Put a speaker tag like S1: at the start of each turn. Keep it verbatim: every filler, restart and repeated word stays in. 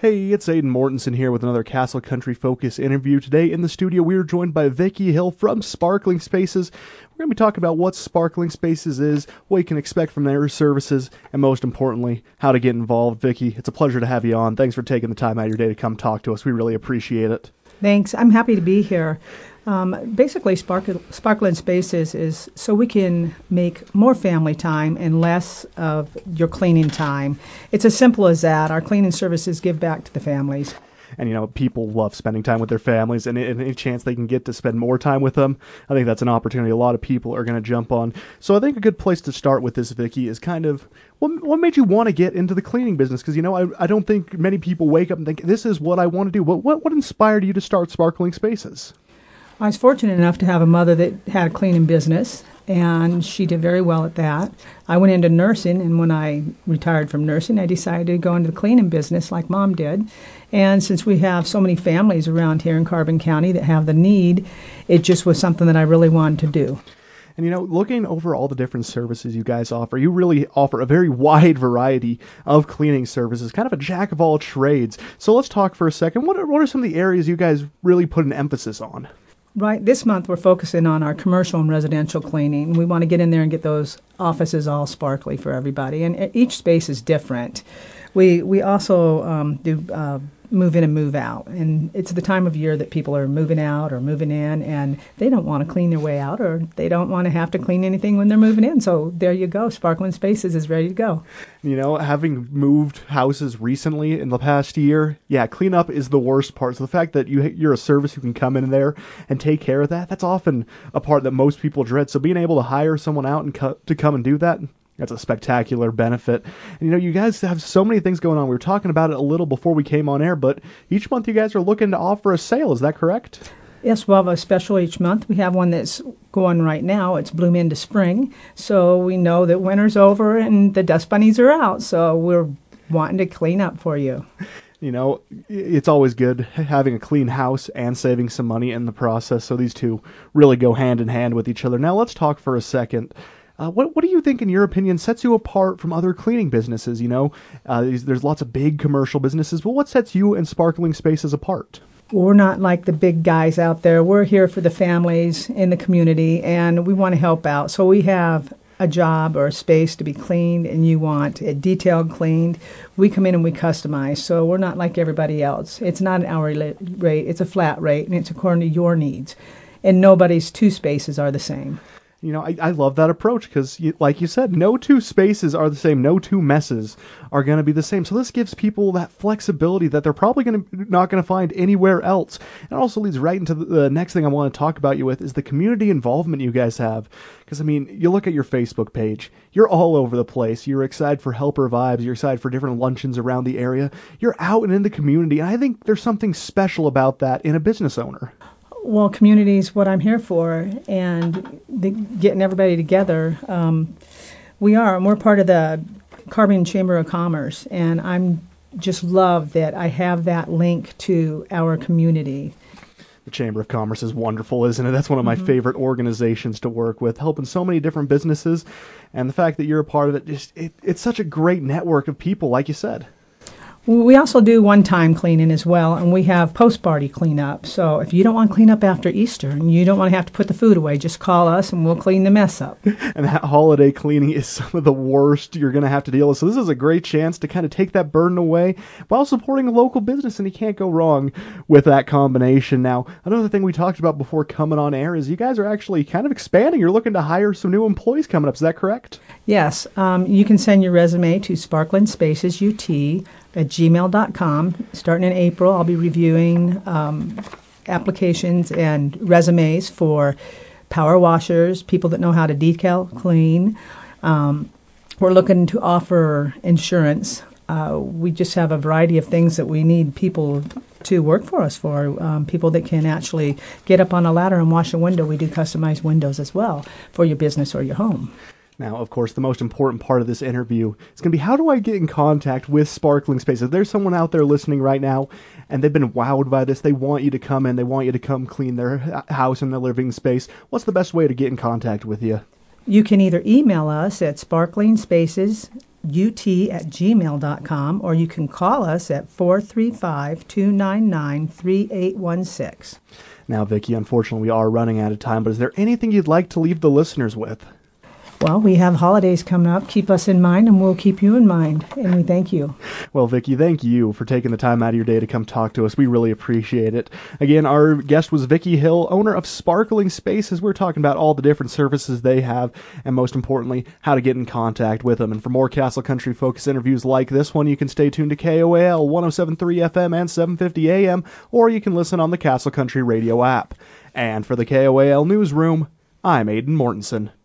S1: Hey, it's Aiden Mortensen here with another Castle Country Focus interview. Today in the studio, we are joined by Vicki Hill from Sparkling Spaces. We're going to be talking about what Sparkling Spaces is, what you can expect from their services, and most importantly, how to get involved. Vicki, it's a pleasure to have you on. Thanks for taking the time out of your day to come talk to us. We really appreciate it.
S2: Thanks. I'm happy to be here. Um, basically, Sparkle, Sparkling Spaces is so we can make more family time and less of your cleaning time. It's as simple as that. Our cleaning services give back to the families.
S1: And, you know, people love spending time with their families, and any chance they can get to spend more time with them, I think that's an opportunity a lot of people are going to jump on. So I think a good place to start with this, Vicki, is kind of, what, what made you want to get into the cleaning business? Because, you know, I, I don't think many people wake up and think, this is what I want to do. What, what, what inspired you to start Sparkling Spaces?
S2: I was fortunate enough to have a mother that had a cleaning business, and she did very well at that. I went into nursing, and when I retired from nursing, I decided to go into the cleaning business like Mom did. And since we have so many families around here in Carbon County that have the need, it just was something that I really wanted to do.
S1: And, you know, looking over all the different services you guys offer, you really offer a very wide variety of cleaning services, kind of a jack of all trades. So let's talk for a second. What are, what are some of the areas you guys really put an emphasis on?
S2: Right. This month we're focusing on our commercial and residential cleaning. We want to get in there and get those offices all sparkly for everybody. And each space is different. We we also um, do uh, move in and move out. And it's the time of year that people are moving out or moving in, and they don't want to clean their way out, or they don't want to have to clean anything when they're moving in. So there you go. Sparkling Spaces is ready to go.
S1: You know, having moved houses recently in the past year, yeah, cleanup is the worst part. So the fact that you, you're a service who can come in there and take care of that, that's often a part that most people dread. So being able to hire someone out and co- to come and do that, that's a spectacular benefit. And, you know, you guys have so many things going on. We were talking about it a little before we came on air, but each month you guys are looking to offer a sale. Is that correct?
S2: Yes, we'll have a special each month. We have one that's going right now. It's Bloom into Spring. So we know that winter's over and the dust bunnies are out. So we're wanting to clean up for you.
S1: You know, it's always good having a clean house and saving some money in the process. So these two really go hand in hand with each other. Now let's talk for a second. Uh, what what do you think, in your opinion, sets you apart from other cleaning businesses? You know, uh, there's, there's lots of big commercial businesses, but what sets you and Sparkling Spaces apart?
S2: We're not like the big guys out there. We're here for the families in the community, and we want to help out. So we have a job or a space to be cleaned, and you want it detailed cleaned. We come in and we customize. So we're not like everybody else. It's not an hourly rate. It's a flat rate, and it's according to your needs. And nobody's two spaces are the same.
S1: You know, I, I love that approach because, like you said, no two spaces are the same. No two messes are going to be the same. So this gives people that flexibility that they're probably going to not going to find anywhere else. And it also leads right into the, the next thing I want to talk about you with is the community involvement you guys have. Because, I mean, you look at your Facebook page. You're all over the place. You're excited for Helper Vibes. You're excited for different luncheons around the area. You're out and in the community. And I think there's something special about that in a business owner.
S2: Well, community is what I'm here for, and the, getting everybody together. Um, we are, and we're part of the Carbon Chamber of Commerce, and I'm just love that I have that link to our community.
S1: The Chamber of Commerce is wonderful, isn't it? That's one of my
S2: Mm-hmm.
S1: favorite organizations to work with, helping so many different businesses, and the fact that you're a part of it, just it, it's such a great network of people, like you said.
S2: We also do one-time cleaning as well, and we have post-party cleanup. So if you don't want to clean up after Easter and you don't want to have to put the food away, just call us and we'll clean the mess up.
S1: And that holiday cleaning is some of the worst you're going to have to deal with. So this is a great chance to kind of take that burden away while supporting a local business, and you can't go wrong with that combination. Now, another thing we talked about before coming on air is you guys are actually kind of expanding. You're looking to hire some new employees coming up. Is that correct?
S2: Yes. Um, you can send your resume to Sparkling Spaces U T at gmail dot com. Starting in April, I'll be reviewing um, applications and resumes for power washers, people that know how to decal clean. Um, we're looking to offer insurance. Uh, we just have a variety of things that we need people to work for us for, um, people that can actually get up on a ladder and wash a window. We do customized windows as well for your business or your home.
S1: Now, of course, the most important part of this interview is going to be, how do I get in contact with Sparkling Spaces? If there's someone out there listening right now and they've been wowed by this, they want you to come in, they want you to come clean their house and their living space, what's the best way to get in contact with you?
S2: You can either email us at sparkling spaces ut at gmail dot com, or you can call us at four three five, two nine nine, three eight one six.
S1: Now, Vicki, unfortunately, we are running out of time, but is there anything you'd like to leave the listeners with?
S2: Well, we have holidays coming up. Keep us in mind, and we'll keep you in mind. And we thank you.
S1: Well, Vicki, thank you for taking the time out of your day to come talk to us. We really appreciate it. Again, our guest was Vicki Hill, owner of Sparkling Spaces. We're talking about all the different services they have, and most importantly, how to get in contact with them. And for more Castle Country Focus interviews like this one, you can stay tuned to K O A L one oh seven point three F M and seven fifty A M, or you can listen on the Castle Country Radio app. And for the K O A L Newsroom, I'm Aidan Mortensen.